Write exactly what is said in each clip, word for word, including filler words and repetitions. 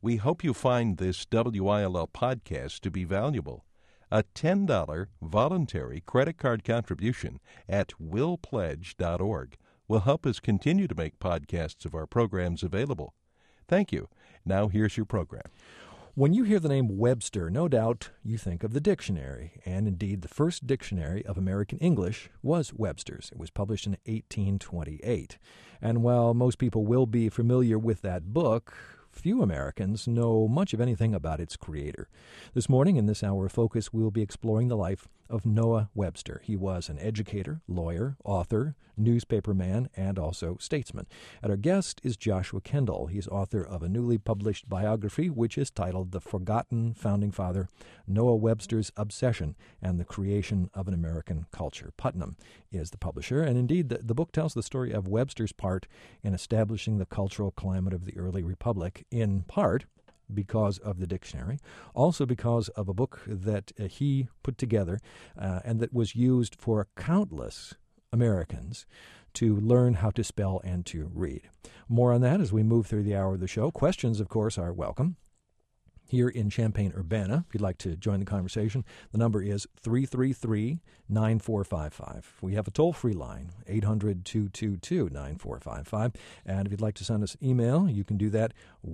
We hope you find this W I L L podcast to be valuable. A ten dollars voluntary credit card contribution at will pledge dot org will help us continue to make podcasts of our programs available. Thank you. Now here's your program. When you hear the name Webster, no doubt you think of the dictionary, and indeed the first dictionary of American English was Webster's. It was published in eighteen twenty-eight. And while most people will be familiar with that book, few Americans know much of anything about its creator. This morning, in this hour of focus, we'll be exploring the life of Noah Webster. He was an educator, lawyer, author, newspaperman, and also statesman. And our guest is Joshua Kendall. He's author of a newly published biography, which is titled The Forgotten Founding Father, Noah Webster's Obsession and the Creation of an American Culture. Putnam is the publisher, and indeed the, the book tells the story of Webster's part in establishing the cultural climate of the early republic, in part because of the dictionary, also because of a book that uh, he put together uh, and that was used for countless Americans to learn how to spell and to read. More on that as we move through the hour of the show. Questions, of course, are welcome. Here in Champaign-Urbana, if you'd like to join the conversation, the number is three three three, nine four five five. We have a toll-free line, eight hundred, two two two, nine four five five. And if you'd like to send us email, you can do that,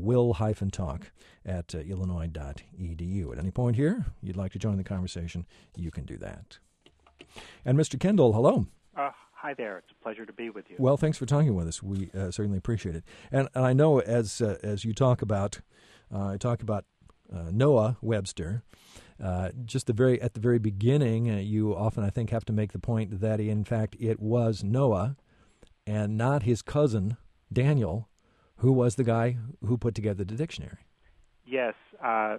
will-talk at uh, illinois dot e d u. At any point here, you'd like to join the conversation, you can do that. And Mister Kendall, hello. Uh, hi there. It's a pleasure to be with you. Well, thanks for talking with us. We uh, certainly appreciate it. And, and I know as uh, as you talk about, uh, talk about Uh, Noah Webster, uh, just the very at the very beginning, uh, you often, I think, have to make the point that, in fact, it was Noah and not his cousin, Daniel, who was the guy who put together the dictionary. Yes, uh,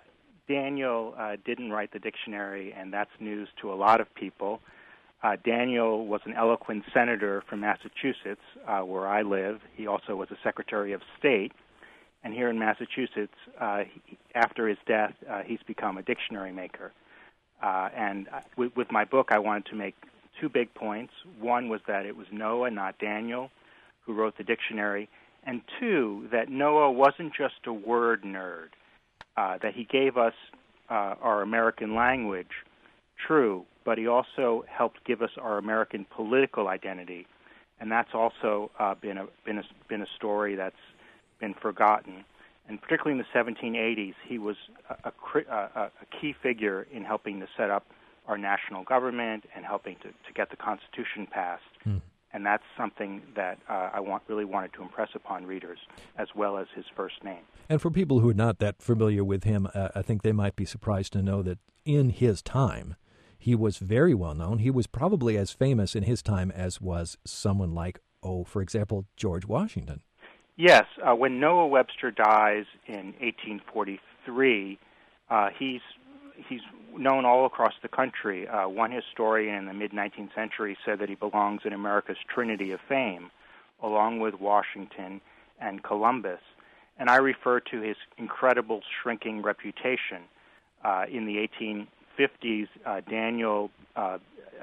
Daniel uh, didn't write the dictionary, and that's news to a lot of people. Uh, Daniel was an eloquent senator from Massachusetts, uh, where I live. He also was a Secretary of State. And here in Massachusetts, uh, he, after his death, uh, he's become a dictionary maker. Uh, and with, with my book, I wanted to make two big points. One was that it was Noah, not Daniel, who wrote the dictionary. And two, that Noah wasn't just a word nerd, uh, that he gave us uh, our American language, true, but he also helped give us our American political identity. And that's also uh, been a, been a, been a story that's been forgotten, and particularly in the seventeen eighties, he was a, a, a key figure in helping to set up our national government and helping to, to get the Constitution passed. Mm. And that's something that uh, I want really wanted to impress upon readers, as well as his first name. And for people who are not that familiar with him, uh, I think they might be surprised to know that in his time, he was very well known. He was probably as famous in his time as was someone like, oh, for example, George Washington. Yes, uh, when Noah Webster dies in eighteen forty-three, uh, he's he's known all across the country. Uh, one historian in the mid-nineteenth century said that he belongs in America's trinity of fame, along with Washington and Columbus. And I refer to his incredible shrinking reputation. Uh, in the eighteen fifties, uh, Daniel uh,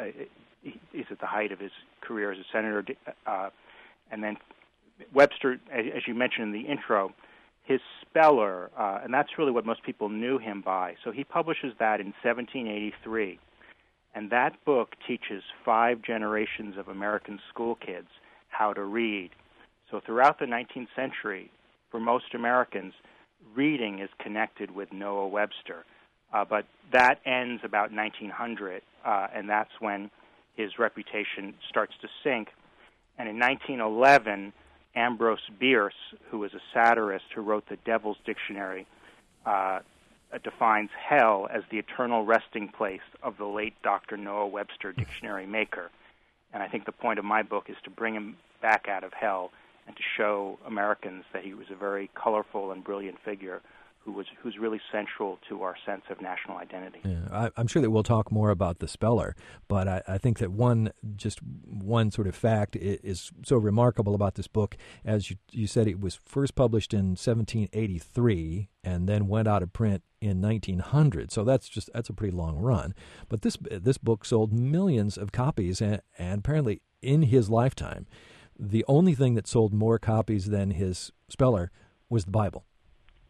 is at the height of his career as a senator, uh, and then Webster, as you mentioned in the intro, his speller, uh, and that's really what most people knew him by. So he publishes that in seventeen eighty-three, and that book teaches five generations of American school kids how to read. So throughout the nineteenth century, for most Americans, reading is connected with Noah Webster. Uh, but that ends about nineteen hundred, uh, and that's when his reputation starts to sink. And in nineteen eleven, Ambrose Bierce, who was a satirist who wrote the Devil's Dictionary, uh, defines hell as the eternal resting place of the late Doctor Noah Webster, dictionary maker. And I think the point of my book is to bring him back out of hell and to show Americans that he was a very colorful and brilliant figure who was who's really central to our sense of national identity. Yeah, I, I'm sure that we'll talk more about the speller, but I, I think that one just one sort of fact is, is so remarkable about this book. As you, you said, it was first published in seventeen eighty-three and then went out of print in nineteen hundred. So that's just that's a pretty long run. But this this book sold millions of copies, and, and apparently in his lifetime, the only thing that sold more copies than his speller was the Bible.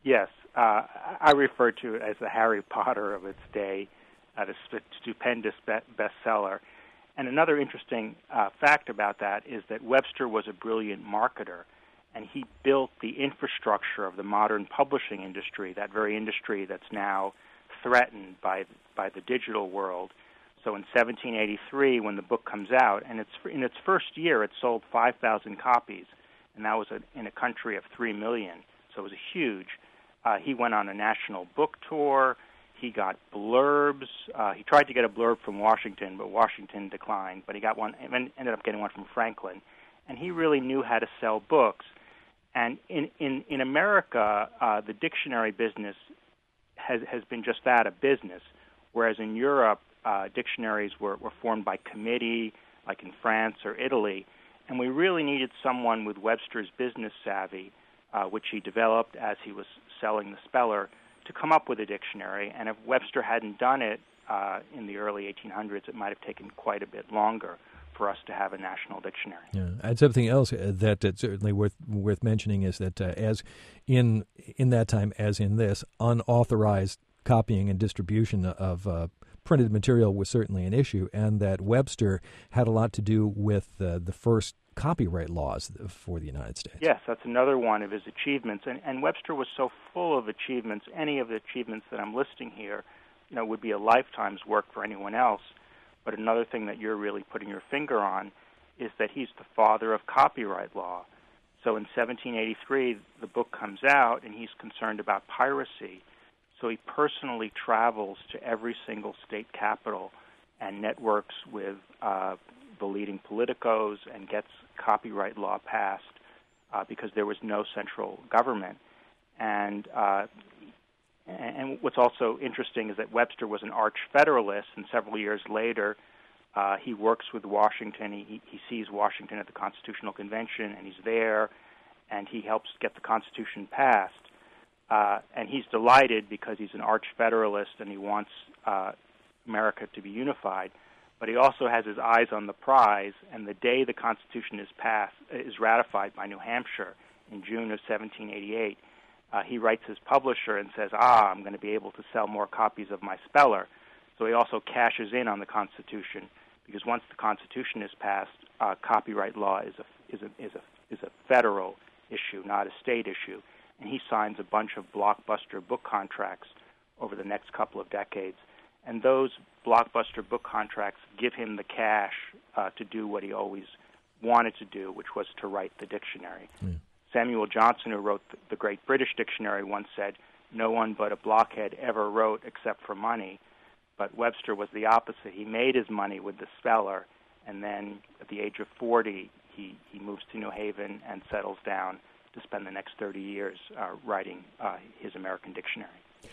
Yes, uh, I refer to it as the Harry Potter of its day, uh, the stupendous bestseller. And another interesting uh, fact about that is that Webster was a brilliant marketer, and he built the infrastructure of the modern publishing industry, that very industry that's now threatened by by the digital world. So in seventeen eighty-three, when the book comes out, and it's in its first year, it sold five thousand copies, and that was a, in a country of three million, so it was huge. Uh, he went on a national book tour. He got blurbs. Uh, he tried to get a blurb from Washington, but Washington declined. But he got one, and ended up getting one from Franklin. And he really knew how to sell books. And in in, in America, uh, the dictionary business has has been just that, a business. Whereas in Europe, uh, dictionaries were, were formed by committee, like in France or Italy. And we really needed someone with Webster's business savvy, uh, which he developed as he was selling the Speller, to come up with a dictionary. And if Webster hadn't done it uh, in the early eighteen hundreds, it might have taken quite a bit longer for us to have a national dictionary. Yeah, and something else that that's certainly worth worth mentioning is that uh, as in in that time, as in this, unauthorized copying and distribution of uh, printed material was certainly an issue, and that Webster had a lot to do with uh, the first copyright laws for the United States. Yes, that's another one of his achievements. And, and Webster was so full of achievements. Any of the achievements that I'm listing here, you know, would be a lifetime's work for anyone else. But another thing that you're really putting your finger on is that he's the father of copyright law. So in seventeen eighty-three, the book comes out, and he's concerned about piracy. So he personally travels to every single state capital and networks with uh, the leading politicos and gets copyright law passed uh, because there was no central government. And uh, and what's also interesting is that Webster was an arch federalist, and several years later, uh, he works with Washington. He, he sees Washington at the Constitutional Convention, and he's there, and he helps get the Constitution passed. Uh, and he's delighted because he's an arch federalist and he wants uh, America to be unified. But he also has his eyes on the prize, and the day the Constitution is passed, is ratified by New Hampshire in June of seventeen eighty-eight, uh, he writes his publisher and says, ah, I'm going to be able to sell more copies of my Speller. So he also cashes in on the Constitution, because once the Constitution is passed, uh, copyright law is a, is, a, is, a, is a federal issue, not a state issue. And he signs a bunch of blockbuster book contracts over the next couple of decades. And those blockbuster book contracts give him the cash uh, to do what he always wanted to do, which was to write the dictionary. Mm. Samuel Johnson, who wrote the Great British Dictionary, once said, no one but a blockhead ever wrote except for money. But Webster was the opposite. He made his money with the Speller, and then at the age of forty, he, he moves to New Haven and settles down to spend the next thirty years uh, writing uh, his American dictionary.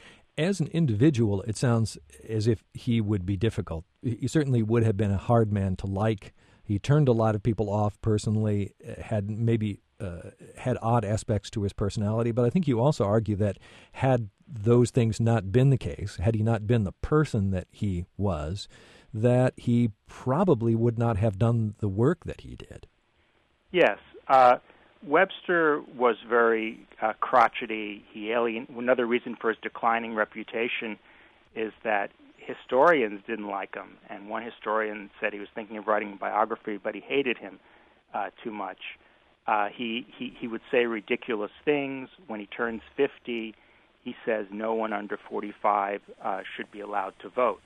As an individual, it sounds as if he would be difficult. He certainly would have been a hard man to like. He turned a lot of people off personally, had maybe uh, had odd aspects to his personality, but I think you also argue that had those things not been the case, had he not been the person that he was, that he probably would not have done the work that he did. Yes. Uh, Webster was very uh, crotchety. He alien. Another reason for his declining reputation is that historians didn't like him. And one historian said he was thinking of writing a biography, but he hated him uh, too much. Uh, he, he he would say ridiculous things. When he turns fifty, he says no one under forty-five uh, should be allowed to vote.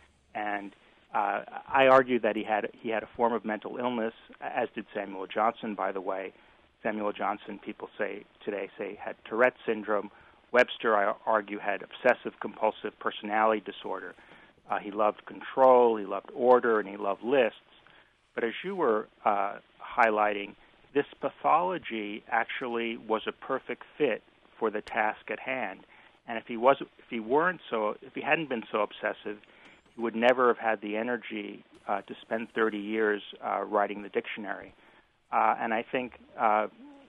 And uh, I argue that he had he had a form of mental illness, as did Samuel Johnson, by the way. Samuel Johnson, people say today, say had Tourette syndrome. Webster, I argue, had obsessive-compulsive personality disorder. Uh, he loved control, he loved order, and he loved lists. But as you were uh, highlighting, this pathology actually was a perfect fit for the task at hand. And if he was, if he weren't so, if he hadn't been so obsessive, he would never have had the energy uh, to spend thirty years uh, writing the dictionary. Uh, and I think, uh,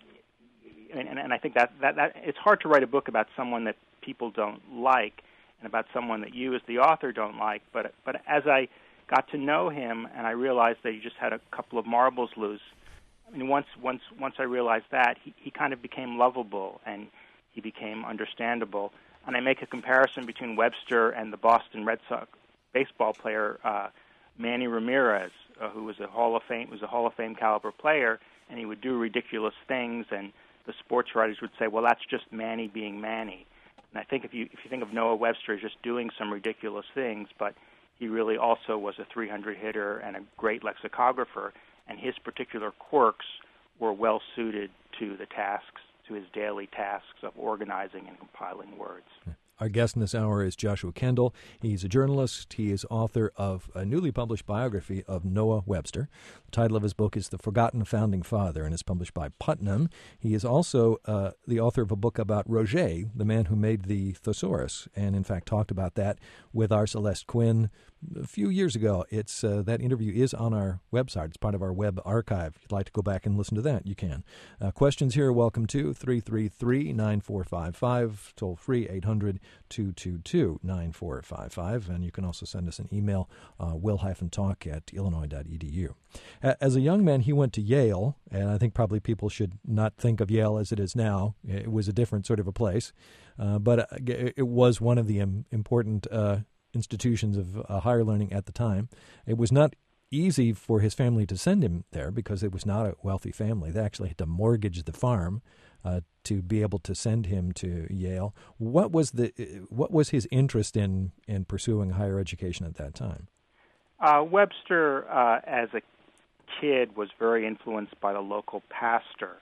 and, and I think that, that that it's hard to write a book about someone that people don't like, and about someone that you, as the author, don't like. But but as I got to know him, and I realized that he just had a couple of marbles loose. I mean, once once once I realized that, he, he kind of became lovable, and he became understandable. And I make a comparison between Webster and the Boston Red Sox baseball player uh, Manny Ramirez, uh, who was a Hall of Fame was a Hall of Fame caliber player, and he would do ridiculous things, and the sports writers would say, "Well, that's just Manny being Manny." And I think if you if you think of Noah Webster as just doing some ridiculous things, but he really also was a three hundred hitter and a great lexicographer, and his particular quirks were well suited to the tasks, to his daily tasks of organizing and compiling words. Our guest in this hour is Joshua Kendall. He's a journalist. He is author of a newly published biography of Noah Webster. The title of his book is The Forgotten Founding Father, and is published by Putnam. He is also uh, the author of a book about Roget, the man who made the thesaurus, and in fact talked about that with our Celeste Quinn a few years ago. It's uh, that interview is on our website. It's part of our web archive. If you'd like to go back and listen to that, you can. Uh, questions here, welcome to three three three, nine four five five, toll free eight hundred, two two two, nine four five five, and you can also send us an email, uh, will-talk at illinois dot e d u. As a young man, he went to Yale, and I think probably people should not think of Yale as it is now. It was a different sort of a place, uh, but it was one of the um, important uh, institutions of uh, higher learning at the time. It was not easy for his family to send him there because it was not a wealthy family. They actually had to mortgage the farm uh, to be able to send him to Yale. What was the what was his interest in, in pursuing higher education at that time? Uh, Webster, uh, as a kid, was very influenced by the local pastor.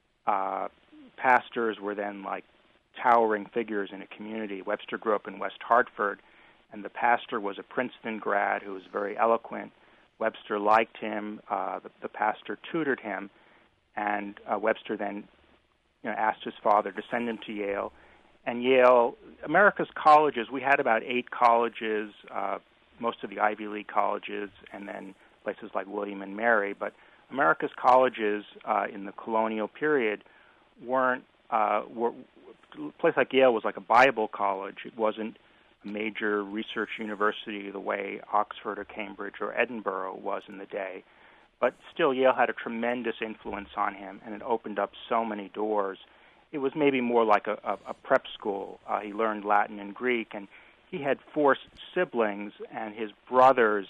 Uh, pastors were then like towering figures in a community. Webster grew up in West Hartford, and the pastor was a Princeton grad who was very eloquent. Webster liked him. Uh, the, the pastor tutored him, and uh, Webster then you know, asked his father to send him to Yale. And Yale, America's colleges, we had about eight colleges, uh, most of the Ivy League colleges, and then places like William and Mary. But America's colleges uh, in the colonial period weren't, uh, were, a place like Yale was like a Bible college. It wasn't a major research university the way Oxford or Cambridge or Edinburgh was in the day. But still, Yale had a tremendous influence on him, and it opened up so many doors. It was maybe more like a, a, a prep school. Uh, he learned Latin and Greek, and he had four siblings, and his brothers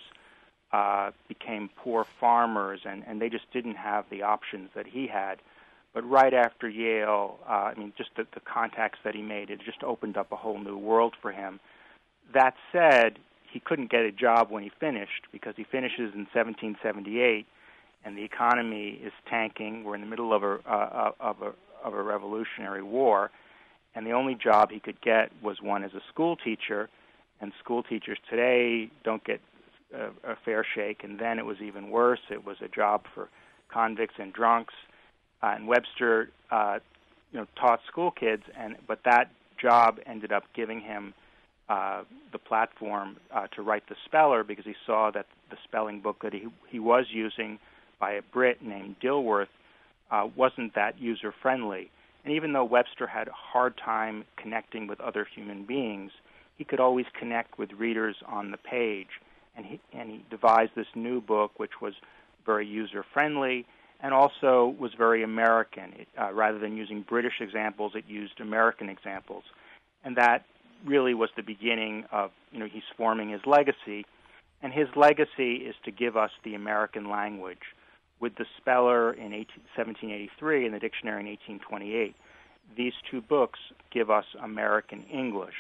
uh, became poor farmers, and, and they just didn't have the options that he had. But right after Yale, uh, I mean, just the, the contacts that he made, it just opened up a whole new world for him. That said, he couldn't get a job when he finished because he finishes in seventeen seventy-eight, and the economy is tanking. We're in the middle of a uh, of a of a revolutionary war, and the only job he could get was one as a school teacher. And school teachers today don't get a, a fair shake. And then it was even worse. It was a job for convicts and drunks. Uh, and Webster, uh, you know, taught school kids, and but that job ended up giving him uh, the platform uh, to write The Speller, because he saw that the spelling book that he he was using by a Brit named Dilworth uh, wasn't that user friendly. And even though Webster had a hard time connecting with other human beings, he could always connect with readers on the page. And he and he devised this new book, which was very user friendly, and also was very American. It, uh, rather than using British examples, it used American examples. And that really was the beginning of, you know, he's forming his legacy. And his legacy is to give us the American language. With The Speller in seventeen eighty-three and the dictionary in eighteen twenty-eight, these two books give us American English.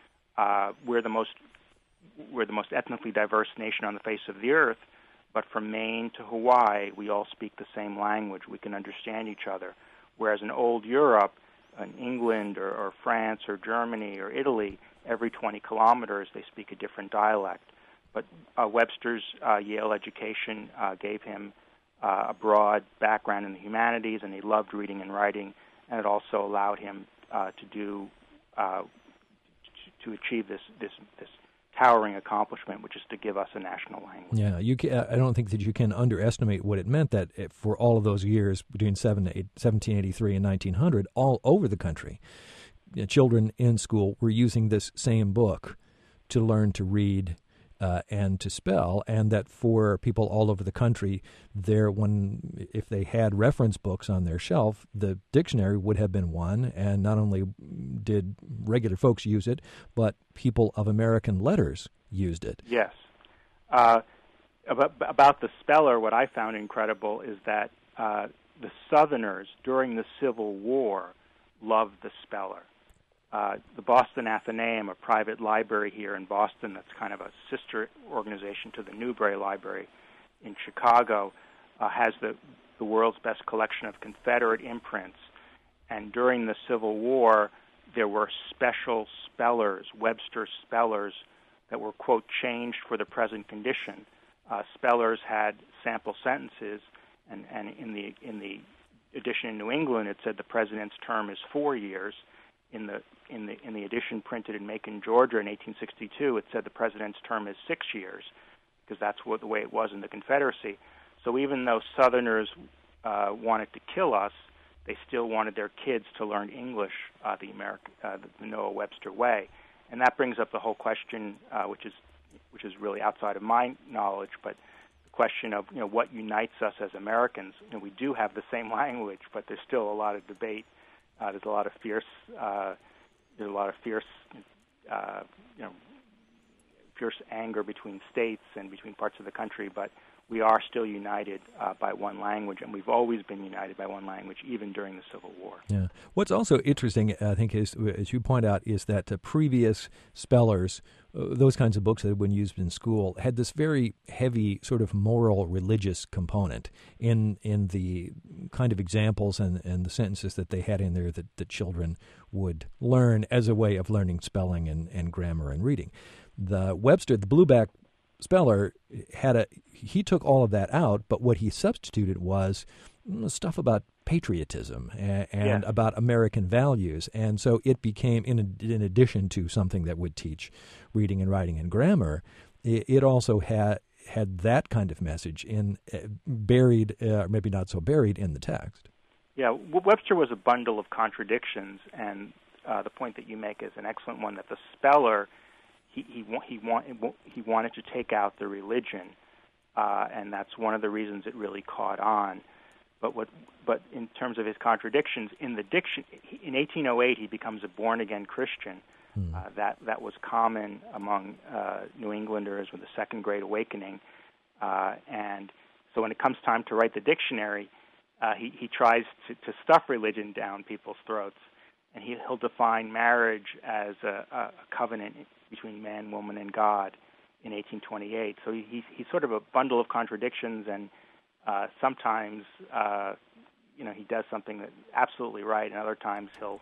Uh, we're the most we're the most ethnically diverse nation on the face of the earth, but from Maine to Hawaii, we all speak the same language. We can understand each other. Whereas in old Europe, in England or, or France or Germany or Italy, every twenty kilometers they speak a different dialect. But uh, Webster's uh, Yale education uh, gave him uh, a broad background in the humanities, and he loved reading and writing, and it also allowed him uh, to do uh, to, to achieve this this this towering accomplishment, which is to give us a national language. Yeah, you can, I don't think that you can underestimate what it meant that it, for all of those years between seventeen eighty-three and nineteen hundred, all over the country, you know, children in school were using this same book to learn to read, uh, and to spell, and that for people all over the country, there, when if they had reference books on their shelf, the dictionary would have been one, and not only did regular folks use it, but people of American letters used it. Yes. Uh, about, about the speller, what I found incredible is that uh, the Southerners during the Civil War loved the speller. Uh, the Boston Athenaeum, a private library here in Boston that's kind of a sister organization to the Newberry Library in Chicago, uh, has the, the world's best collection of Confederate imprints. And during the Civil War, there were special spellers, Webster spellers, that were, quote, changed for the present condition. Uh, spellers had sample sentences, and, and in the in the edition in New England, it said the president's term is four years. In the in the in the edition printed in Macon, Georgia, in eighteen sixty-two, it said the president's term is six years, because that's what the way it was in the Confederacy. So even though Southerners uh, wanted to kill us, they still wanted their kids to learn English uh, the American, uh, the Noah Webster way, and that brings up the whole question, uh, which is which is really outside of my knowledge, but the question of you know what unites us as Americans. You know, we do have the same language, but there's still a lot of debate. Uh, there's a lot of fierce, uh, there's a lot of fierce, uh, you know, fierce anger between states and between parts of the country. But we are still united uh, by one language, and we've always been united by one language, even during the Civil War. Yeah. What's also interesting, I think, is, as you point out, is that uh, previous spellers, uh, those kinds of books that had been used in school, had this very heavy sort of moral, religious component in in the kind of examples and, and the sentences that they had in there that, that children would learn as a way of learning spelling and, and grammar and reading. The Webster, the Blueback speller, had a he took all of that out, but what he substituted was stuff about patriotism and, and yeah. about American values, and so it became, in in addition to something that would teach reading and writing and grammar, it, it also had had that kind of message in uh, buried, uh, maybe not so buried, in the text. Yeah, Webster was a bundle of contradictions, and uh, the point that you make is an excellent one. That the speller, he he he, want, he wanted to take out the religion, uh, and that's one of the reasons it really caught on. But what, but in terms of his contradictions, in the diction, in eighteen oh eight he becomes a born-again Christian. Hmm. Uh, that that was common among uh, New Englanders with the Second Great Awakening, uh, and so when it comes time to write the dictionary, uh, he he tries to, to stuff religion down people's throats, and he, he'll define marriage as a, a covenant between man, woman, and God in eighteen twenty-eight. So he, he's he's sort of a bundle of contradictions, and uh, sometimes uh, you know he does something that's absolutely right, and other times he'll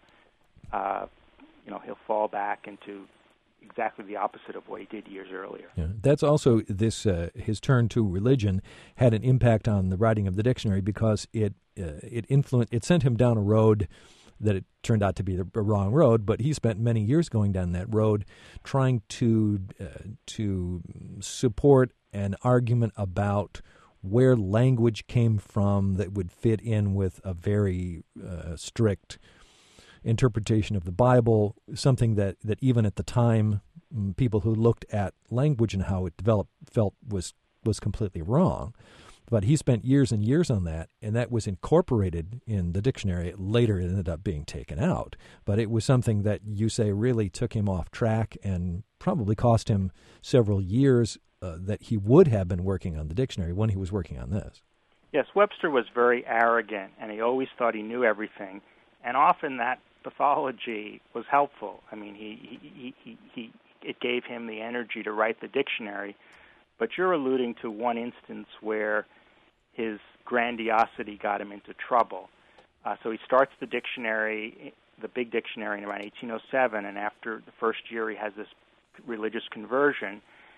uh, you know he'll fall back into exactly the opposite of what he did years earlier. Yeah. That's also this uh, his turn to religion had an impact on the writing of the dictionary, because it uh, it influenced it sent him down a road that it turned out to be the wrong road, but he spent many years going down that road trying to uh, to support an argument about where language came from that would fit in with a very uh, strict interpretation of the Bible, something that, that even at the time people who looked at language and how it developed felt was was completely wrong. But he spent years and years on that, and that was incorporated in the dictionary. Later it ended up being taken out. But it was something that you say really took him off track and probably cost him several years uh, that he would have been working on the dictionary when he was working on this. Yes, Webster was very arrogant, and he always thought he knew everything. And often that pathology was helpful. I mean, he, he, he, he, he it gave him the energy to write the dictionary. But you're alluding to one instance where his grandiosity got him into trouble. Uh, so he starts the dictionary, the big dictionary, in around eighteen oh seven, and after the first year he has this religious conversion,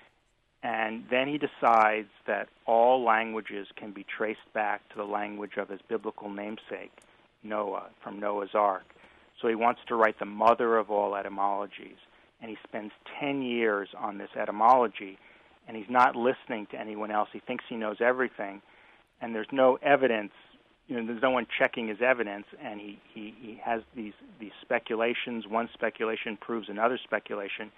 and then he decides that all languages can be traced back to the language of his biblical namesake, Noah, from Noah's Ark. So he wants to write the mother of all etymologies, and he spends ten years on this etymology, and he's not listening to anyone else. He thinks he knows everything, and there's no evidence. You know, there's no one checking his evidence, and he, he, he has these, these speculations. One speculation proves another speculation,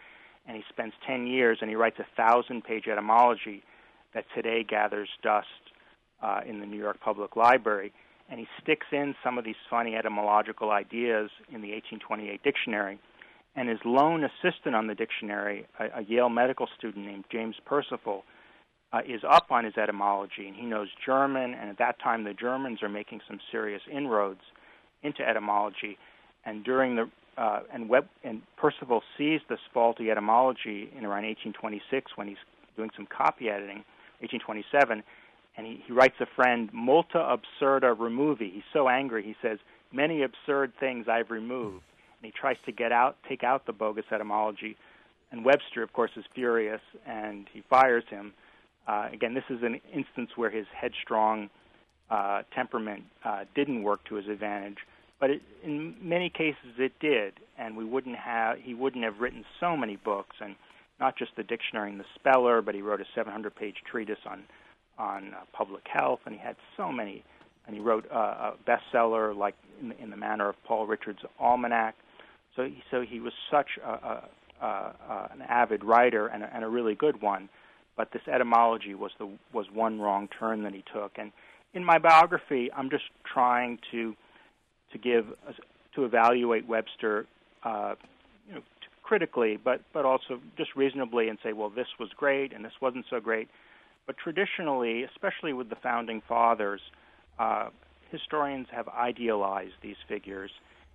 and he spends ten years, and he writes a thousand-page etymology that today gathers dust uh, in the New York Public Library. And he sticks in some of these funny etymological ideas in the eighteen twenty-eight dictionary. And his lone assistant on the dictionary, a, a Yale medical student named James Percival, uh, is up on his etymology, and he knows German, and at that time the Germans are making some serious inroads into etymology. And during the uh, and Web and Percival sees this faulty etymology in around eighteen twenty-six when he's doing some copy editing, eighteen twenty-seven, and he, he writes a friend, multa absurda removi. He's so angry, he says, many absurd things I've removed. And he tries to get out, take out the bogus etymology. And Webster, of course, is furious, and he fires him. Uh, again, this is an instance where his headstrong uh, temperament uh, didn't work to his advantage, but it, in many cases it did, and we wouldn't have he wouldn't have written so many books, and not just the dictionary and the speller, but he wrote a seven hundred page treatise on on uh, public health, and he had so many, and he wrote uh, a bestseller like in, in the manner of Paul Richards' Almanac. So, he, so he was such a, a, a, a, an avid writer and a, and a really good one. But this etymology was the was one wrong turn that he took. And in my biography, I'm just trying to to give to evaluate Webster, uh, you know, critically, but but also just reasonably, and say, well, this was great and this wasn't so great. But traditionally, especially with the founding fathers, uh, historians have idealized these figures.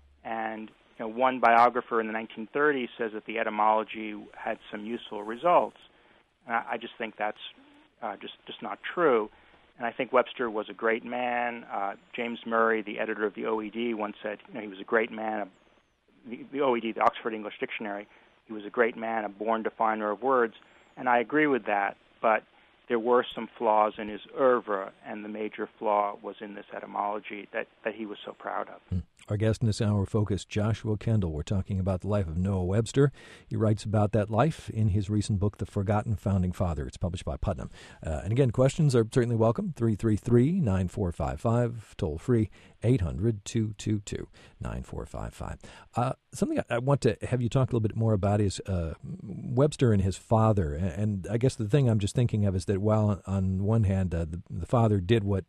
And you know, one biographer in the nineteen thirties says that the etymology had some useful results. And I, I just think that's uh, just just not true. And I think Webster was a great man. Uh, James Murray, the editor of the O E D, once said, you know, he was a great man. The, the O E D, the Oxford English Dictionary, he was a great man, a born definer of words. And I agree with that. But there were some flaws in his oeuvre, and the major flaw was in this etymology that, that he was so proud of. Our guest in this hour focused, Joshua Kendall. We're talking about the life of Noah Webster. He writes about that life in his recent book, The Forgotten Founding Father. It's published by Putnam. Uh, and again, questions are certainly welcome. three three three, nine four five five, toll free, eight hundred, two two two, nine four five five. Uh, something I, I want to have you talk a little bit more about is uh, Webster and his father. And, and I guess the thing I'm just thinking of is that while on one hand uh, the, the father did what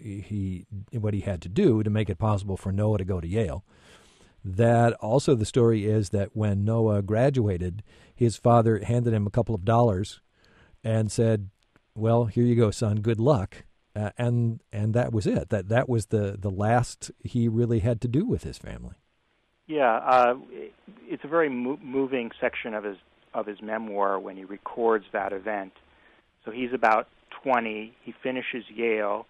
he what he had to do to make it possible for Noah to go to Yale, that also the story is that when Noah graduated, his father handed him a couple of dollars and said, well, here you go, son, good luck. Uh, and and that was it. That that was the, the last he really had to do with his family. Yeah, uh, it's a very mo- moving section of his of his memoir when he records that event. So he's about twenty. He finishes Yale,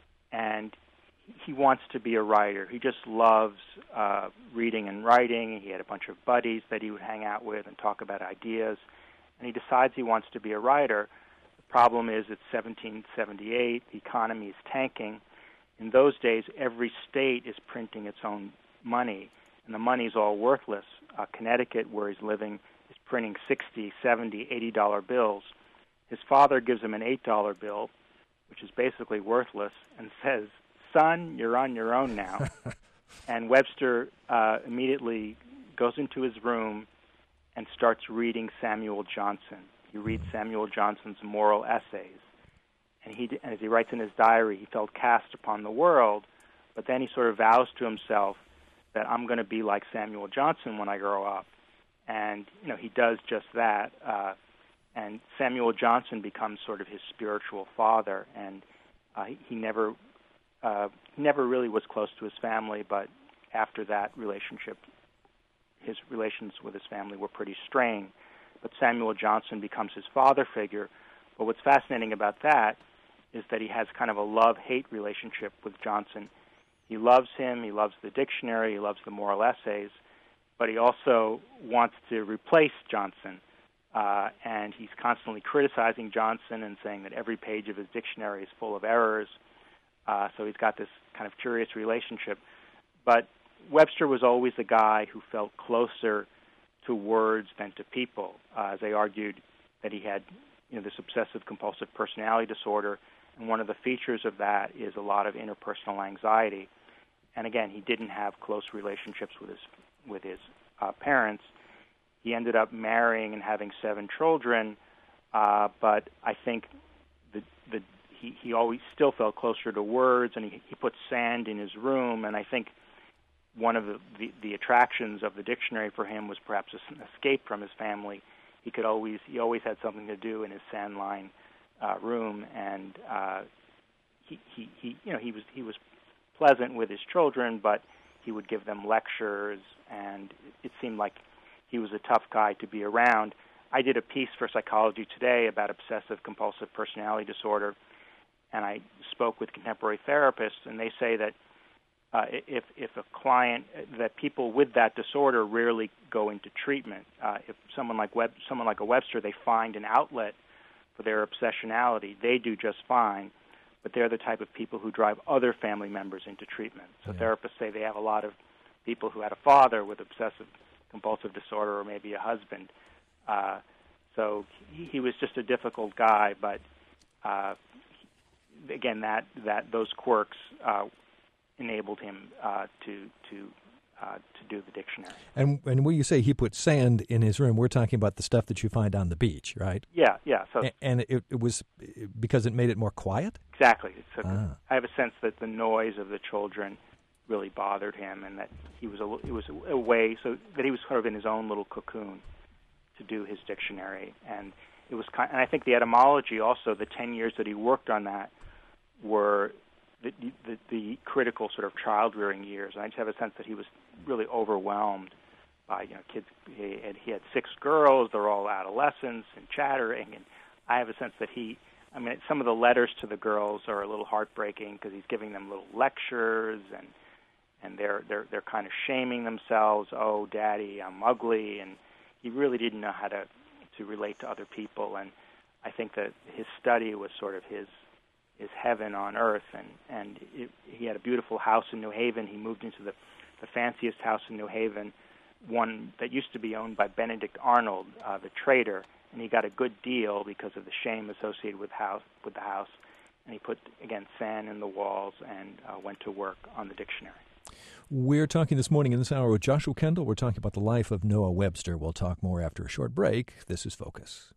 and he wants to be a writer. He just loves uh, reading and writing. He had a bunch of buddies that he would hang out with and talk about ideas, and he decides he wants to be a writer. The problem is it's seventeen seventy-eight. The economy is tanking. In those days, every state is printing its own money, and the money is all worthless. Uh, Connecticut, where he's living, is printing sixty, seventy, eighty dollar bills. His father gives him an eight dollar bill, which is basically worthless, and says, son, you're on your own now. And Webster uh, immediately goes into his room and starts reading Samuel Johnson. He reads Samuel Johnson's moral essays. And he, as he writes in his diary, he felt cast upon the world, but then he sort of vows to himself that I'm going to be like Samuel Johnson when I grow up. And, you know, he does just that. Uh, and Samuel Johnson becomes sort of his spiritual father, and uh, he, he never uh, never really was close to his family, but after that relationship, his relations with his family were pretty strained. But Samuel Johnson becomes his father figure. But what's fascinating about that is that he has kind of a love-hate relationship with Johnson. He loves him, he loves the dictionary, he loves the moral essays, but he also wants to replace Johnson. Uh, and he's constantly criticizing Johnson and saying that every page of his dictionary is full of errors. Uh, so he's got this kind of curious relationship. But Webster was always a guy who felt closer to words than to people. Uh, as they argued that he had, you know, this obsessive-compulsive personality disorder, and one of the features of that is a lot of interpersonal anxiety. And again, he didn't have close relationships with his with his uh, parents. He ended up marrying and having seven children, uh, but I think the the he, he always still felt closer to words, and he, he put sand in his room, and I think one of the, the, the attractions of the dictionary for him was perhaps an escape from his family. He could always he always had something to do in his sand-lined uh, room, and uh, he, he he you know he was he was pleasant with his children, but he would give them lectures, and it seemed like he was a tough guy to be around. I did a piece for Psychology Today about obsessive-compulsive personality disorder, and I spoke with contemporary therapists, and they say that uh, if if a client, that people with that disorder rarely go into treatment. Uh, if someone like Web, someone like a Webster, they find an outlet for their obsessionality, they do just fine, but they're the type of people who drive other family members into treatment. So yeah. Therapists say they have a lot of people who had a father with obsessive-compulsive disorder or maybe a husband. Uh, so he, he was just a difficult guy, but uh, again, that, that those quirks uh, enabled him uh, to to uh, to do the dictionary. And and when you say he put sand in his room, we're talking about the stuff that you find on the beach, right? Yeah, yeah. So and, and it, it was because it made it more quiet? Exactly. So ah. I have a sense that the noise of the children really bothered him, and that he was a, it was a, a way so that he was sort of in his own little cocoon to do his dictionary. And it was kind, and I think the etymology also, the ten years that he worked on that were the, the, the critical sort of child-rearing years. And I just have a sense that he was really overwhelmed by, you know, kids. He had, he had six girls. They're all adolescents and chattering. And I have a sense that he, I mean, some of the letters to the girls are a little heartbreaking because he's giving them little lectures, and and they're they're they're kind of shaming themselves. Oh, Daddy, I'm ugly, and he really didn't know how to to relate to other people. And I think that his study was sort of his his heaven on earth. And and it, he had a beautiful house in New Haven. He moved into the the fanciest house in New Haven, one that used to be owned by Benedict Arnold, uh, the trader. And he got a good deal because of the shame associated with house with the house. And he put, again, sand in the walls and uh, went to work on the dictionary. We're talking this morning in this hour with Joshua Kendall. We're talking about the life of Noah Webster. We'll talk more after a short break. This is Focus.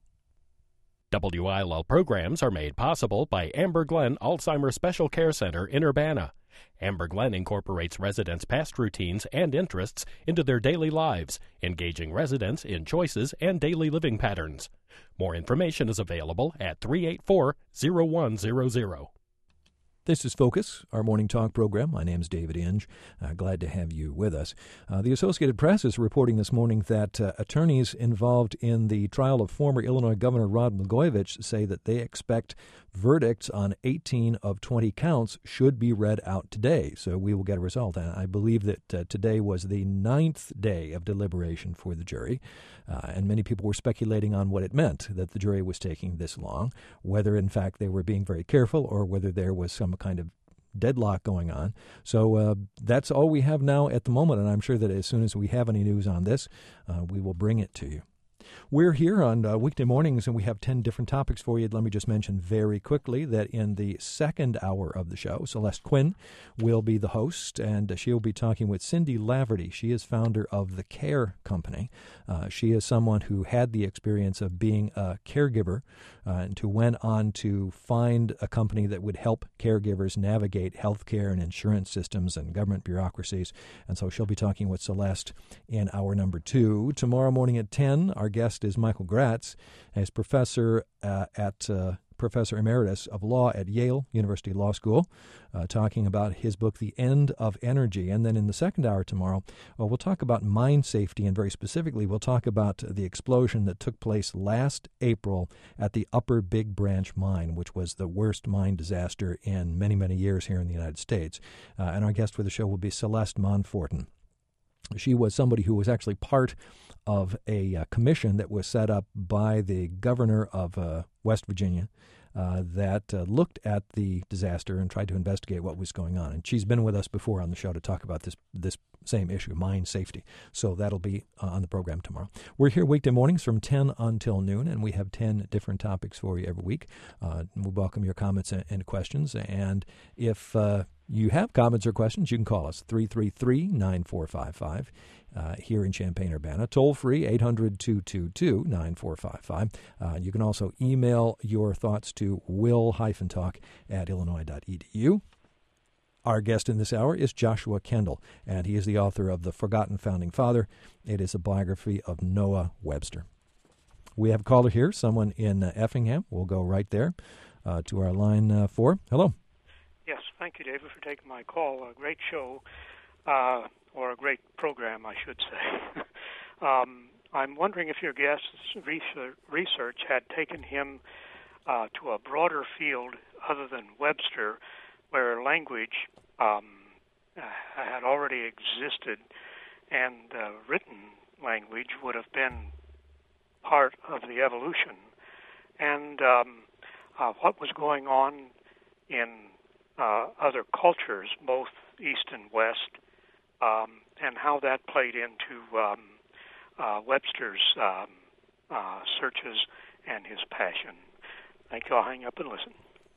W I L L programs are made possible by Amber Glen Alzheimer's Special Care Center in Urbana. Amber Glen incorporates residents' past routines and interests into their daily lives, engaging residents in choices and daily living patterns. More information is available at three eight four, zero one zero zero. This is Focus, our morning talk program. My name is David Inge. Uh, glad to have you with us. Uh, the Associated Press is reporting this morning that uh, attorneys involved in the trial of former Illinois Governor Rod Blagojevich say that they expect verdicts on eighteen of twenty counts should be read out today. So we will get a result. And I believe that uh, today was the ninth day of deliberation for the jury. Uh, and many people were speculating on what it meant that the jury was taking this long, whether in fact they were being very careful or whether there was some kind of deadlock going on. So uh, that's all we have now at the moment, and I'm sure that as soon as we have any news on this, uh, we will bring it to you. We're here on uh, weekday mornings, and we have ten different topics for you. Let me just mention very quickly that in the second hour of the show, Celeste Quinn will be the host, and she'll be talking with Cindy Laverty. She is founder of The Care Company. Uh, she is someone who had the experience of being a caregiver uh, and who went on to find a company that would help caregivers navigate healthcare and insurance systems and government bureaucracies. And so she'll be talking with Celeste in hour number two. Tomorrow morning at ten, our guest is Michael Gratz, as professor uh, at uh, Professor Emeritus of Law at Yale University Law School, uh, talking about his book, The End of Energy. And then in the second hour tomorrow, well, we'll talk about mine safety, and very specifically, we'll talk about the explosion that took place last April at the Upper Big Branch Mine, which was the worst mine disaster in many, many years here in the United States. Uh, and our guest for the show will be Celeste Monforton. She was somebody who was actually part of a uh, commission that was set up by the governor of uh, West Virginia uh, that uh, looked at the disaster and tried to investigate what was going on. And she's been with us before on the show to talk about this this same issue, mine safety. So that'll be uh, on the program tomorrow. We're here weekday mornings from ten until noon, and we have ten different topics for you every week. Uh, we welcome your comments and, and questions. And if uh, you have comments or questions, you can call us, three three three, nine four five five, uh, here in Champaign-Urbana. Toll free, eight hundred, two two two, nine four five five. Uh, you can also email your thoughts to will-talk at illinois dot e d u. Our guest in this hour is Joshua Kendall, and he is the author of The Forgotten Founding Father. It is a biography of Noah Webster. We have a caller here, someone in uh, Effingham. We'll go right there uh, to our line uh, four. Hello. Yes, thank you, David, for taking my call. A great show, uh, or a great program, I should say. um, I'm wondering if your guest's research had taken him uh, to a broader field other than Webster, where language um, had already existed, and uh, written language would have been part of the evolution, and um, uh, what was going on in uh, other cultures, both East and West, um, and how that played into um, uh, Webster's um, uh, searches and his passion. Thank you. I'll hang up and listen.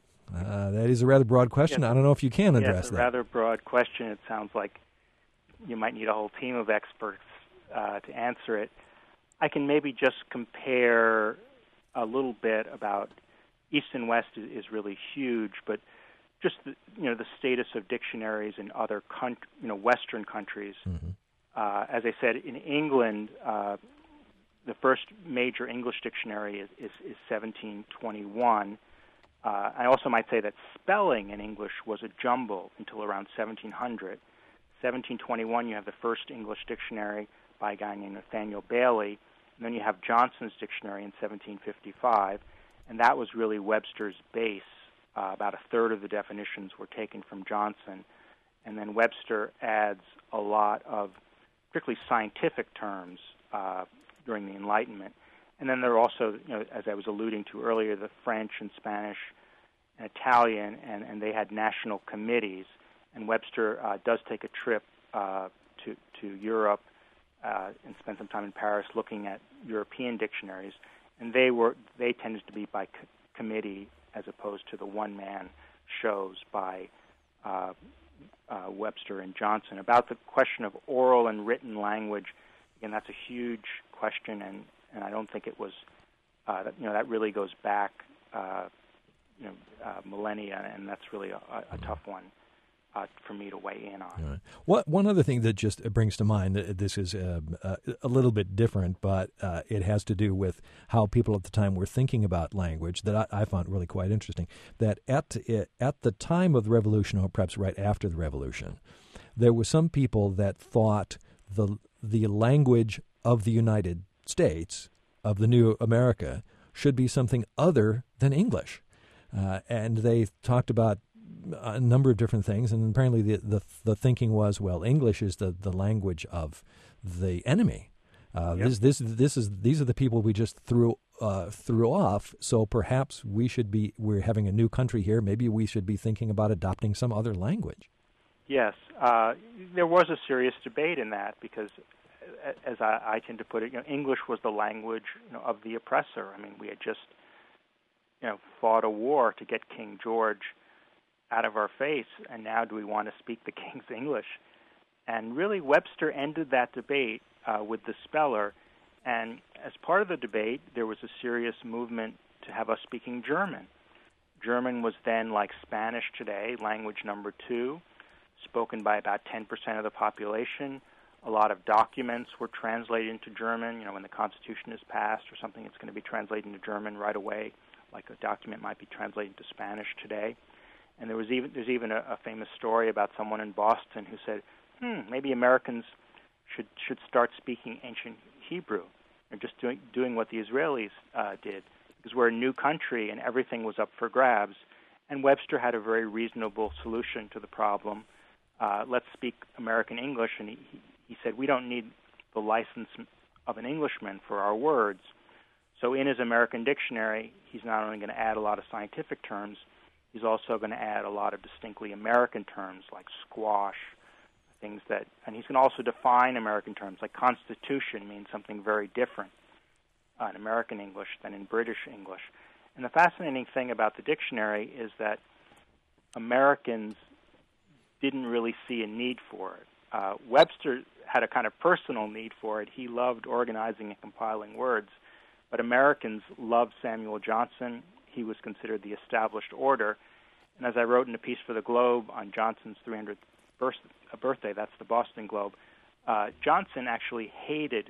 Uh, that is a rather broad question. Yes. I don't know if you can address yes, a that. rather broad question. It sounds like you might need a whole team of experts uh, to answer it. I can maybe just compare a little bit about East and West is, is really huge, but just the, you know the status of dictionaries in other con- you know Western countries. Mm-hmm. Uh, as I said, in England, uh, the first major English dictionary is, is, is seventeen twenty-one. Uh, I also might say that spelling in English was a jumble until around seventeen hundred. seventeen twenty-one, you have the first English dictionary by a guy named Nathaniel Bailey, and then you have Johnson's dictionary in seventeen fifty-five, and that was really Webster's base. Uh, about a third of the definitions were taken from Johnson, and then Webster adds a lot of particularly scientific terms uh, during the Enlightenment. And then there are also, you know, as I was alluding to earlier, the French and Spanish and Italian, and, and they had national committees. And Webster uh, does take a trip uh, to to Europe uh, and spend some time in Paris looking at European dictionaries. And they were they tended to be by co- committee as opposed to the one-man shows by uh, uh, Webster and Johnson. About the question of oral and written language, again, that's a huge question, and And I don't think it was, uh, you know, that really goes back, uh, you know, uh, millennia, and that's really a, a tough one uh, for me to weigh in on. Right. What one other thing that just brings to mind, this is uh, uh, a little bit different, but uh, it has to do with how people at the time were thinking about language that I, I found really quite interesting. That at at the time of the Revolution, or perhaps right after the Revolution, there were some people that thought the the language of the United States, of the new America, should be something other than English. Uh, and they talked about a number of different things, and apparently the the, the thinking was, well, English is the, the language of the enemy. Uh, yep. This this this is these are the people we just threw uh, threw off. So perhaps we should be we're having a new country here. Maybe we should be thinking about adopting some other language. Yes, uh, there was a serious debate in that because, as I, I tend to put it, you know, English was the language, you know, of the oppressor. I mean, we had just, you know, fought a war to get King George out of our face, and now do we want to speak the King's English? And really, Webster ended that debate uh, with the speller, and as part of the debate, there was a serious movement to have us speaking German. German was then, like Spanish today, language number two, spoken by about ten percent of the population. A lot of documents were translated into German. You know, when the Constitution is passed or something, it's going to be translated into German right away, like a document might be translated into Spanish today. And there was even there's even a, a famous story about someone in Boston who said, "Hmm, maybe Americans should should start speaking ancient Hebrew, or just doing doing what the Israelis uh, did, because we're a new country and everything was up for grabs." And Webster had a very reasonable solution to the problem. Uh, let's speak American English, and he, he said, we don't need the license of an Englishman for our words. So in his American dictionary, he's not only going to add a lot of scientific terms, he's also going to add a lot of distinctly American terms like squash, things that, and he's going to also define American terms, like Constitution means something very different uh, in American English than in British English. And the fascinating thing about the dictionary is that Americans didn't really see a need for it. Uh, Webster had a kind of personal need for it. He loved organizing and compiling words, but Americans loved Samuel Johnson. He was considered the established order. And as I wrote in a piece for the Globe on Johnson's three hundredth birthday, that's the Boston Globe, uh, Johnson actually hated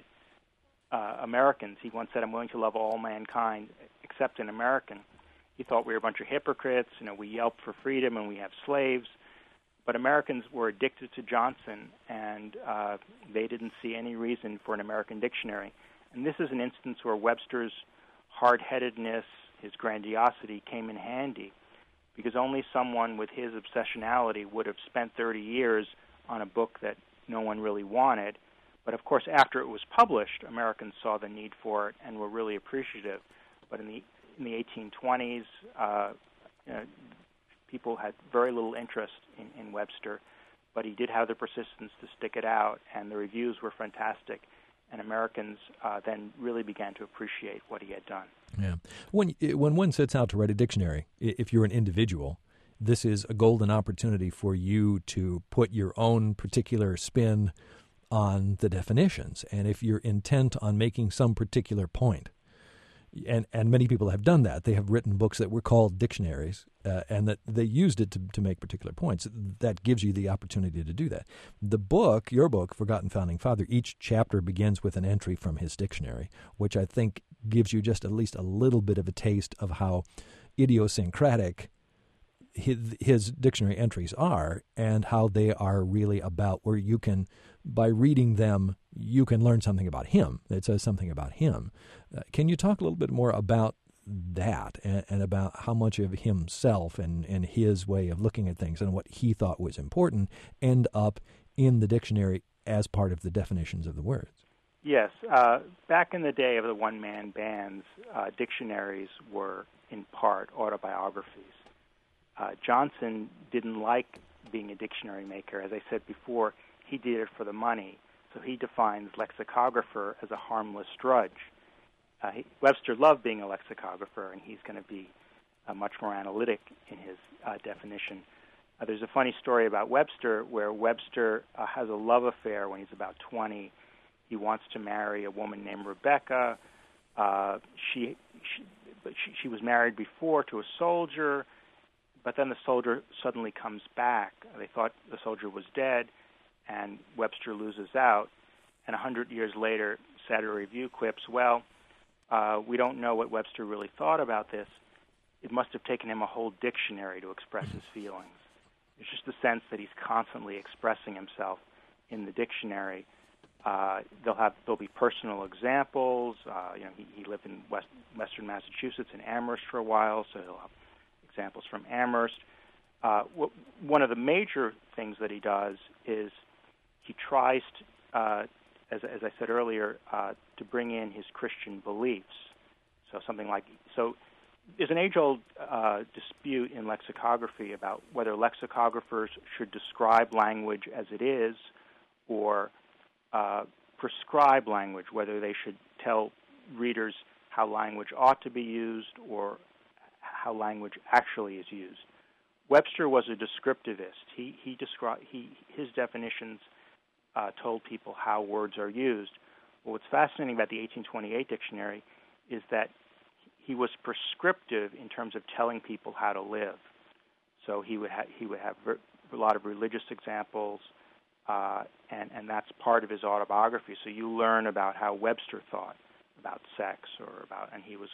uh, Americans. He once said, "I'm willing to love all mankind except an American." He thought we were a bunch of hypocrites. You know, we yelp for freedom and we have slaves. But Americans were addicted to Johnson, and uh, they didn't see any reason for an American dictionary. And this is an instance where Webster's hard-headedness, his grandiosity came in handy, because only someone with his obsessionality would have spent thirty years on a book that no one really wanted. But of course, after it was published, Americans saw the need for it and were really appreciative. But in the in the eighteen twenties, uh, you know, people had very little interest in, in Webster, but he did have the persistence to stick it out, and the reviews were fantastic. And Americans uh, then really began to appreciate what he had done. Yeah. When when one sets out to write a dictionary, if you're an individual, this is a golden opportunity for you to put your own particular spin on the definitions. And if you're intent on making some particular point, and and many people have done that. They have written books that were called dictionaries, uh, and that they used it to, to make particular points. That gives you the opportunity to do that. The book, your book, Forgotten Founding Father, each chapter begins with an entry from his dictionary, which I think gives you just at least a little bit of a taste of how idiosyncratic his, his dictionary entries are, and how they are really about where you can, by reading them, you can learn something about him. It says something about him. Uh, can you talk a little bit more about that, and, and about how much of himself and, and his way of looking at things and what he thought was important end up in the dictionary as part of the definitions of the words? Yes. Uh, back in the day of the one-man bands, uh, dictionaries were in part autobiographies. Uh, Johnson didn't like being a dictionary maker. As I said before, he did it for the money. So he defines lexicographer as a harmless drudge. Uh, he, Webster loved being a lexicographer, and he's going to be uh, much more analytic in his uh, definition. Uh, there's a funny story about Webster where Webster uh, has a love affair when he's about twenty. He wants to marry a woman named Rebecca. Uh, she, she, but she, she was married before to a soldier, but then the soldier suddenly comes back. They thought the soldier was dead, and Webster loses out. And a hundred years later, Saturday Review quips, well, uh, we don't know what Webster really thought about this. It must have taken him a whole dictionary to express his feelings. It's just the sense that he's constantly expressing himself in the dictionary. Uh, they'll have there'll be personal examples. Uh, you know, he, he lived in West, Western Massachusetts in Amherst for a while, so he'll have examples from Amherst. Uh, w- one of the major things that he does is he tries to, uh, as, as I said earlier, uh, to bring in his Christian beliefs. So something like so. There's an age-old uh, dispute in lexicography about whether lexicographers should describe language as it is, or uh, prescribe language, whether they should tell readers how language ought to be used or how language actually is used. Webster was a descriptivist. He he described he his definitions uh, told people how words are used. Well, what's fascinating about the eighteen twenty-eight dictionary is that he was prescriptive in terms of telling people how to live. So he would ha- he would have ver- a lot of religious examples, uh, and and that's part of his autobiography. So you learn about how Webster thought about sex, or about, and he was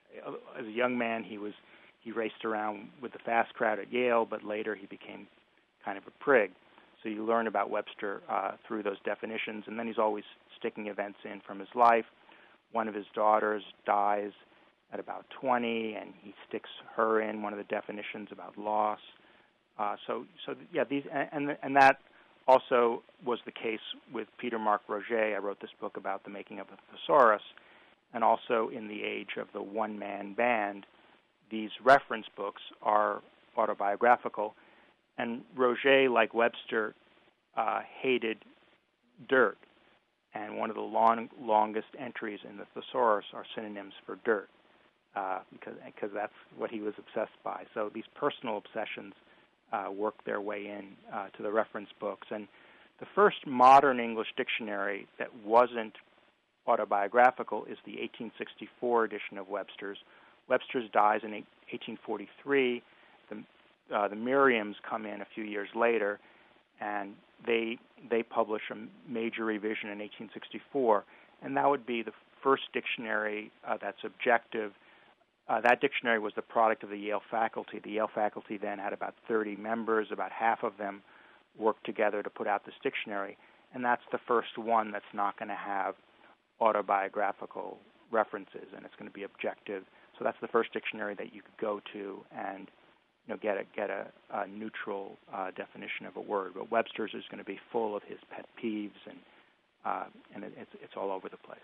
as a young man he was. He raced around with the fast crowd at Yale, but later he became kind of a prig. So you learn about Webster uh, through those definitions, and then he's always sticking events in from his life. One of his daughters dies at about twenty, and he sticks her in one of the definitions about loss. Uh, so, so yeah, these and and that also was the case with Peter Mark Roget. I wrote this book about the making of a thesaurus, and also in the age of the one-man band. These reference books are autobiographical, and Roget, like Webster, uh, hated dirt, and one of the long, longest entries in the thesaurus are synonyms for dirt, uh, because because that's what he was obsessed by. So these personal obsessions uh, work their way in uh, to the reference books. And the first modern English dictionary that wasn't autobiographical is the eighteen sixty-four edition of Webster's. Webster's dies in eighteen forty-three. The, uh, the Merriams come in a few years later, and they they publish a major revision in eighteen sixty-four, and that would be the first dictionary uh, that's objective. Uh, that dictionary was the product of the Yale faculty. The Yale faculty then had about thirty members. About half of them worked together to put out this dictionary, and that's the first one that's not going to have autobiographical references, and it's going to be objective. So that's the first dictionary that you could go to and you know get a get a, a neutral uh, definition of a word. But Webster's is going to be full of his pet peeves, and uh, and it, it's it's all over the place.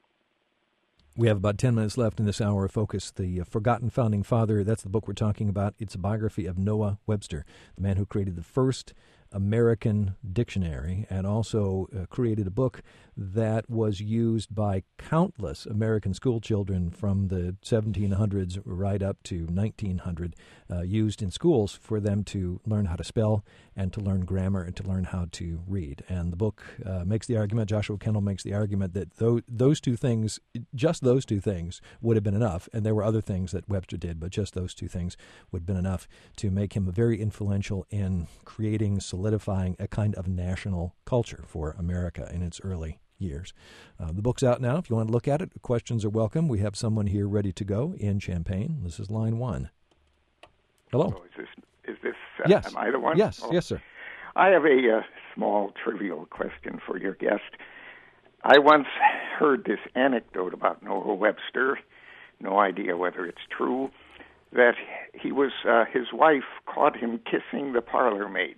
We have about ten minutes left in this hour of Focus. The uh, Forgotten Founding Father, that's the book we're talking about. It's a biography of Noah Webster, the man who created the first American dictionary and also uh, created a book that was used by countless American school children from the seventeen hundreds right up to nineteen hundred, uh, used in schools for them to learn how to spell and to learn grammar and to learn how to read. And the book uh, makes the argument, Joshua Kendall makes the argument, that those, those two things, just those two things would have been enough, and there were other things that Webster did, but just those two things would have been enough to make him very influential in creating, solidifying a kind of national culture for America in its early years. Uh, the book's out now. If you want to look at it, questions are welcome. We have someone here ready to go in Champaign. This is line one. Hello. Oh, is this, is this uh, yes. am I the one? Yes, oh. yes, sir. I have a uh, small, trivial question for your guest. I once heard this anecdote about Noah Webster, no idea whether it's true, that he was, uh, his wife caught him kissing the parlor maid.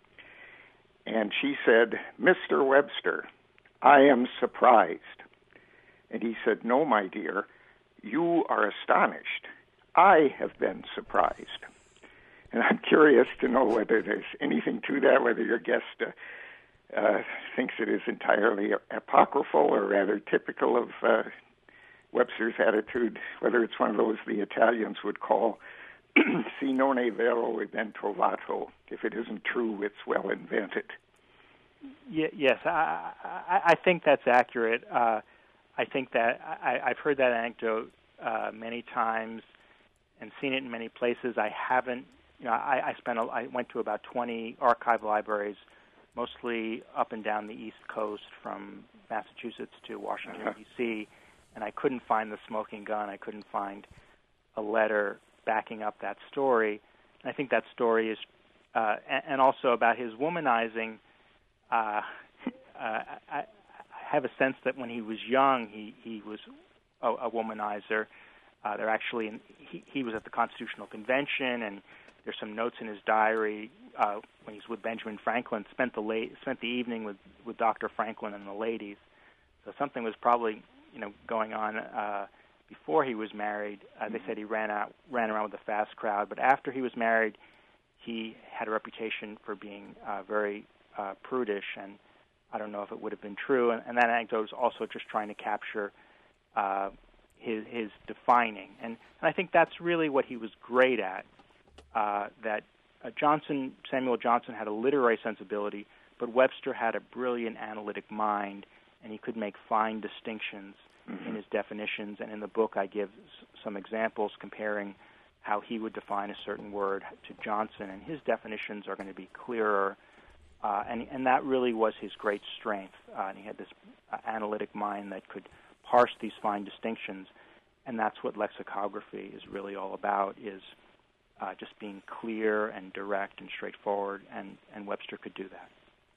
And she said, "Mister Webster, I am surprised." And he said, "No, my dear, you are astonished. I have been surprised." And I'm curious to know whether there's anything to that, whether your guest uh, uh, thinks it is entirely apocryphal or rather typical of uh, Webster's attitude, whether it's one of those the Italians would call si non è vero e ben trovato. If it isn't true, it's well invented. Y- yes, I, I, I think that's accurate. Uh, I think that I, I've heard that anecdote uh, many times and seen it in many places. I haven't, you know, I, I spent, a, I went to about twenty archive libraries, mostly up and down the East Coast from Massachusetts to Washington, Uh-huh. D C, and I couldn't find the smoking gun. I couldn't find a letter backing up that story. And I think that story is, uh, and, and also about his womanizing. Uh, uh, I, I have a sense that when he was young, he, he was a, a womanizer. Uh, they're actually, in, he, he was at the Constitutional Convention, and there's some notes in his diary uh, when he's with Benjamin Franklin. Spent the late, spent the evening with, with Doctor Franklin and the ladies. So something was probably, you know, going on uh, before he was married. Uh, they said he ran out, ran around with a fast crowd. But after he was married, he had a reputation for being uh, very uh, prudish, and I don't know if it would have been true. And, and that anecdote is also just trying to capture uh, his, his defining. And, and I think that's really what he was great at. Uh, that uh, Johnson, Samuel Johnson had a literary sensibility, but Webster had a brilliant analytic mind, and he could make fine distinctions mm-hmm. in his definitions. And in the book, I give s- some examples comparing how he would define a certain word to Johnson, and his definitions are going to be clearer. Uh, and, and that really was his great strength. Uh, and he had this uh, analytic mind that could parse these fine distinctions, and that's what lexicography is really all about, is uh, just being clear and direct and straightforward, and, and Webster could do that.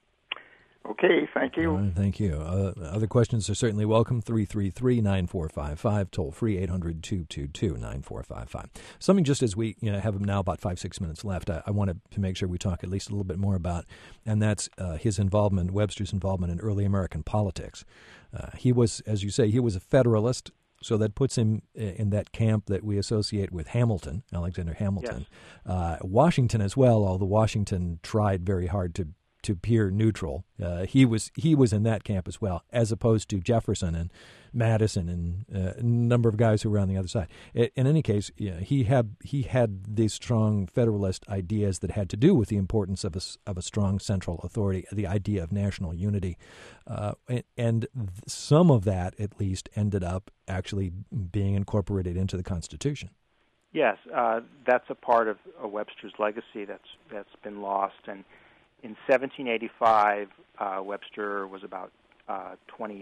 Okay, thank you. All right, thank you. Uh, other questions are certainly welcome. three three three, nine four five five, toll free eight hundred, two two two, nine four five five. Something just as we you know, have now about five, six minutes left, I, I wanted to make sure we talk at least a little bit more about, and that's uh, his involvement, Webster's involvement in early American politics. Uh, he was, as you say, he was a Federalist, so that puts him in that camp that we associate with Hamilton, Alexander Hamilton. Yes. Uh, Washington as well, although Washington tried very hard to to appear neutral. Uh, he was he was in that camp as well, as opposed to Jefferson and Madison and uh, a number of guys who were on the other side. In any case, yeah, he had he had these strong Federalist ideas that had to do with the importance of a, of a strong central authority, the idea of national unity, uh, and, and some of that at least ended up actually being incorporated into the Constitution. Yes, uh, that's a part of uh, Webster's legacy that's that's been lost. And in seventeen eighty-five, uh, Webster was about uh,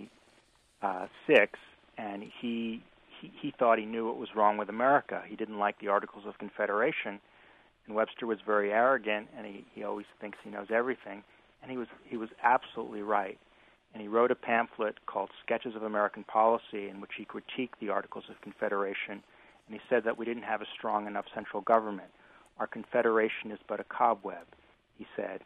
twenty-six, and he, he he thought he knew what was wrong with America. He didn't like the Articles of Confederation, and Webster was very arrogant, and he, he always thinks he knows everything. And he was he was absolutely right. And he wrote a pamphlet called Sketches of American Policy, in which he critiqued the Articles of Confederation. And he said that we didn't have a strong enough central government. Our confederation is but a cobweb, he said.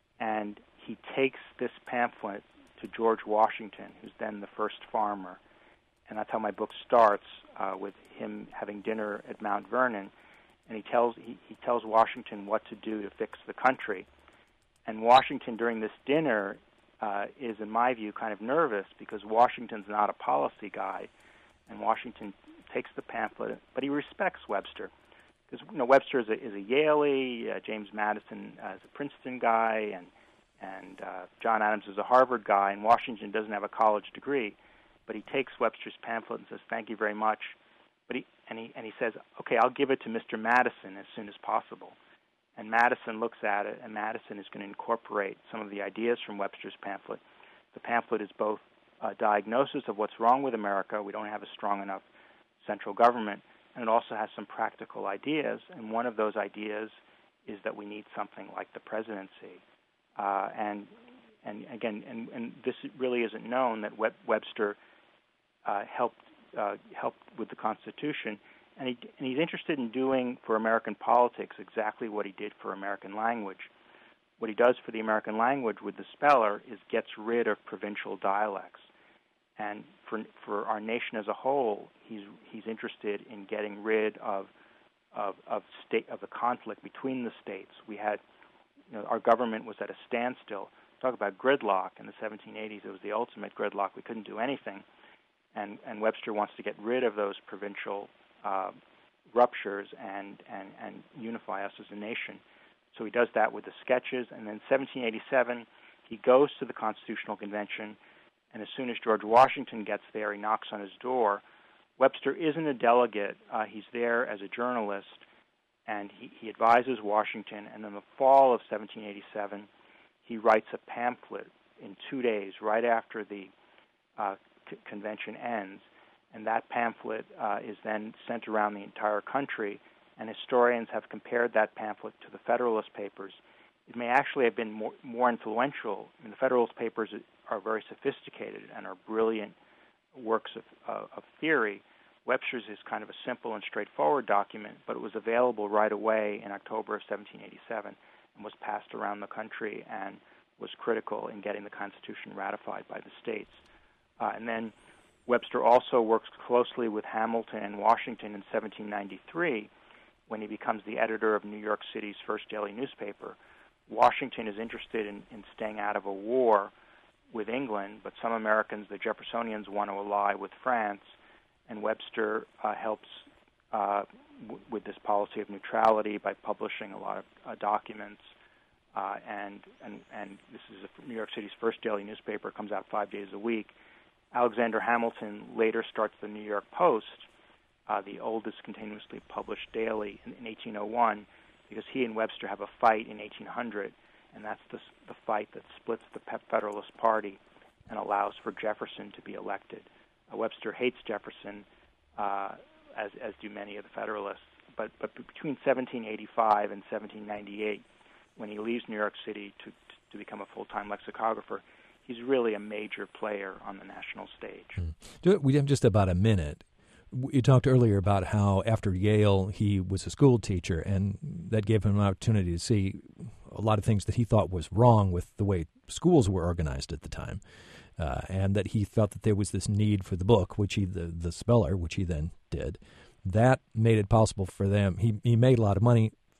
And he takes this pamphlet to George Washington, who's then the first farmer. And that's how my book starts, uh, with him having dinner at Mount Vernon. And he tells he, he tells Washington what to do to fix the country. And Washington, during this dinner, uh, is, in my view, kind of nervous because Washington's not a policy guy. And Washington takes the pamphlet, but he respects Webster. Because you know, Webster is a, is a Yaley, uh, James Madison uh, is a Princeton guy, and and uh, John Adams is a Harvard guy, and Washington doesn't have a college degree. But he takes Webster's pamphlet and says, "Thank you very much." But he and he and he says, "Okay, I'll give it to Mister Madison as soon as possible." And Madison looks at it, and Madison is going to incorporate some of the ideas from Webster's pamphlet. The pamphlet is both a diagnosis of what's wrong with America. We don't have a strong enough central government. And it also has some practical ideas, and one of those ideas is that we need something like the presidency. Uh, and and again, and, and this really isn't known that Web, Webster uh, helped uh, helped with the Constitution, and, he, and he's interested in doing for American politics exactly what he did for American language. What he does for the American language with the speller is gets rid of provincial dialects. And for for our nation as a whole, he's he's interested in getting rid of of of state of the conflict between the states. We had, you know, our government was at a standstill. Talk about gridlock in the seventeen eighties. It was the ultimate gridlock. We couldn't do anything, and and Webster wants to get rid of those provincial uh, ruptures and and and unify us as a nation. So he does that with the sketches, and then seventeen eighty-seven, he goes to the Constitutional Convention. And as soon as George Washington gets there, he knocks on his door. Webster isn't a delegate. Uh, he's there as a journalist, and he, he advises Washington. And in the fall of seventeen eighty-seven, he writes a pamphlet in two days, right after the uh, c- convention ends. And that pamphlet uh, is then sent around the entire country, and historians have compared that pamphlet to the Federalist Papers. It may actually have been more, more influential. I mean, the Federalist Papers are very sophisticated and are brilliant works of, uh, of theory. Webster's is kind of a simple and straightforward document, but it was available right away in October of seventeen eighty-seven and was passed around the country and was critical in getting the Constitution ratified by the states. Uh, and then Webster also works closely with Hamilton and Washington in seventeen ninety-three when he becomes the editor of New York City's first daily newspaper. Washington is interested in, in staying out of a war with England, but some Americans, the Jeffersonians, want to ally with France, and Webster uh, helps uh, w- with this policy of neutrality by publishing a lot of uh, documents. Uh, and, and and this is a, New York City's first daily newspaper, comes out five days a week. Alexander Hamilton later starts the New York Post, uh, the oldest continuously published daily, in, in eighteen oh one, because he and Webster have a fight in eighteen hundred, and that's the, the fight that splits the Federalist Party and allows for Jefferson to be elected. Uh, Webster hates Jefferson, uh, as as do many of the Federalists, but but between seventeen eighty-five and seventeen ninety-eight, when he leaves New York City to to become a full-time lexicographer, he's really a major player on the national stage. Mm. We have just about a minute. You talked earlier about how after Yale he was a school teacher, and that gave him an opportunity to see a lot of things that he thought was wrong with the way schools were organized at the time, uh, and that he felt that there was this need for the book, which he, the, the speller, which he then did. That made it possible for them. He, he made a lot of money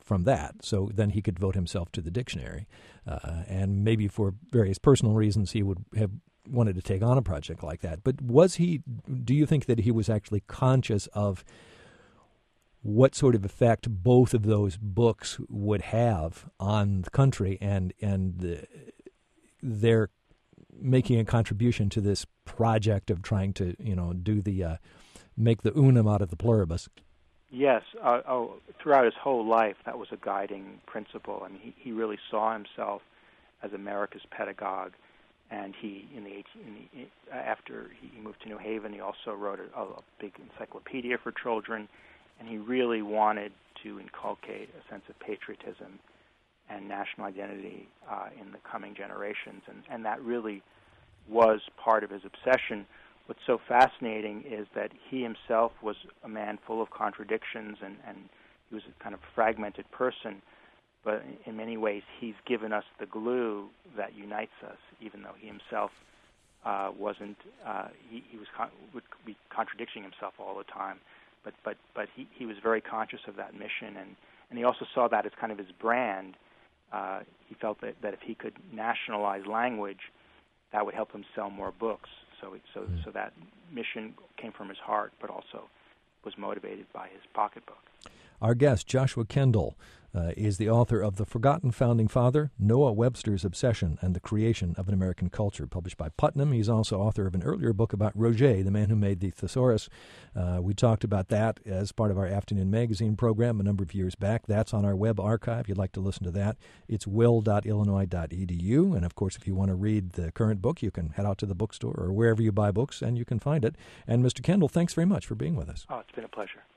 from that. So then he could devote himself to the dictionary. Uh, and maybe for various personal reasons he would have wanted to take on a project like that. But was he, do you think that he was actually conscious of what sort of effect both of those books would have on the country and, and the, their making a contribution to this project of trying to, you know, do the, uh, make the unum out of the pluribus? Yes. Uh, oh, throughout his whole life, that was a guiding principle. I mean, he, he really saw himself as America's pedagogue. And he, in the, in the after he moved to New Haven, he also wrote a, a big encyclopedia for children, and he really wanted to inculcate a sense of patriotism and national identity uh, in the coming generations, and, and that really was part of his obsession. What's so fascinating is that he himself was a man full of contradictions, and, and he was a kind of fragmented person. But in many ways, he's given us the glue that unites us, even though he himself uh, wasn't, uh, he, he was con- would be contradicting himself all the time. But but but he, he was very conscious of that mission, and, and he also saw that as kind of his brand. Uh, he felt that, that if he could nationalize language, that would help him sell more books. So so mm. so that mission came from his heart, but also was motivated by his pocketbook. Our guest, Joshua Kendall, uh, is the author of The Forgotten Founding Father, Noah Webster's Obsession and the Creation of an American Culture, published by Putnam. He's also author of an earlier book about Roget, the man who made the thesaurus. Uh, we talked about that as part of our Afternoon Magazine program a number of years back. That's on our web archive. If you'd like to listen to that, it's will dot illinois dot e d u. And, of course, if you want to read the current book, you can head out to the bookstore or wherever you buy books, and you can find it. And, Mister Kendall, thanks very much for being with us. Oh, it's been a pleasure.